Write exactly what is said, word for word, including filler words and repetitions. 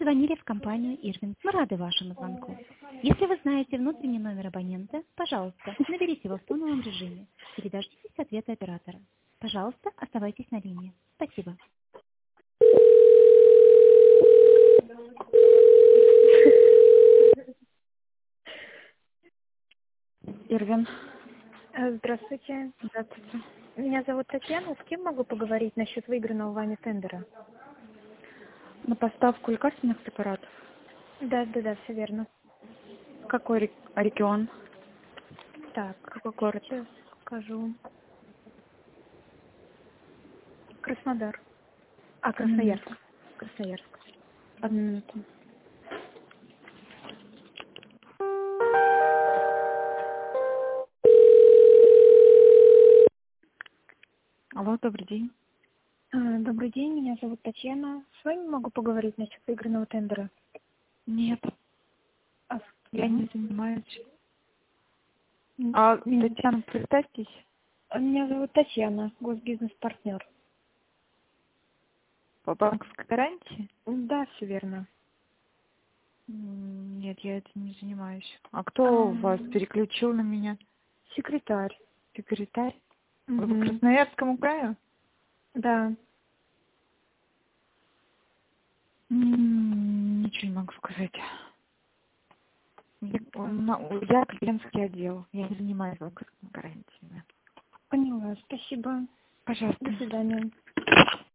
позвонили в компанию Ирвин. Мы рады вашему звонку. Если вы знаете внутренний номер абонента, пожалуйста, наберите его в тоновом режиме или дождитесь ответа оператора. Пожалуйста, оставайтесь на линии. Спасибо. Ирвин. Здравствуйте. Здравствуйте. Меня зовут Татьяна. С кем могу поговорить насчет выигранного вами тендера? На поставку лекарственных препаратов. Да, да, да, все верно. Какой ре- регион? Так, Какой город? сейчас скажу. Краснодар. А, Красноярск. Минуту. Красноярск. Одну минуту. Алло, добрый день. А, Добрый день, меня зовут Татьяна. С вами могу поговорить насчет выигранного тендера? Нет, А, с я кем? не занимаюсь. М, А, Меня, Татьяна, представьтесь. меня зовут Татьяна, госбизнес-партнер. По банковской гарантии? Да, все верно. М, Нет, я этим не занимаюсь. А А, кто вас переключил на меня? секретарь. Секретарь? Вы по Мгм. Красноярскому краю? Да. М, Ничего не могу сказать. Я, у на- я клиентский отдел. Я не занимаюсь банковскими гарантиями. Поняла, спасибо. Пожалуйста. До свидания.